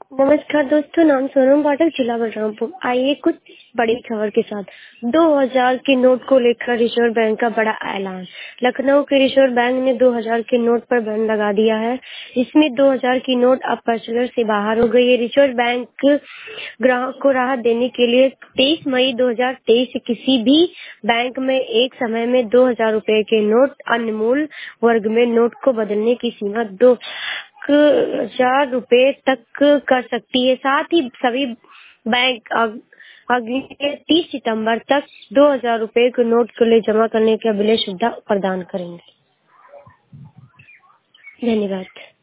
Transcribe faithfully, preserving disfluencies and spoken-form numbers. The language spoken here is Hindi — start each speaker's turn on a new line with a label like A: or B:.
A: नमस्कार दोस्तों, नाम सोनम पाठक, जिला बलरामपुर। आइए कुछ बड़ी खबर के साथ। दो हज़ार के नोट को लेकर रिजर्व बैंक का बड़ा ऐलान। लखनऊ के रिजर्व बैंक ने दो हज़ार के नोट पर बैन लगा दिया है। इसमें दो हज़ार की नोट अब प्रचलन से बाहर हो गई है। रिजर्व बैंक ग्राहक को राहत देने के लिए तेईस मई दो हज़ार तेईस से किसी भी बैंक में एक समय में दो हज़ार रुपए के नोट, अन्य मूल वर्ग में नोट को बदलने की सीमा दो हजार रुपए तक कर सकती है। साथ ही सभी बैंक अगले तीस सितंबर तक दो हजार रुपए के नोट के लिए जमा करने की विलय सुविधा प्रदान करेंगे। धन्यवाद।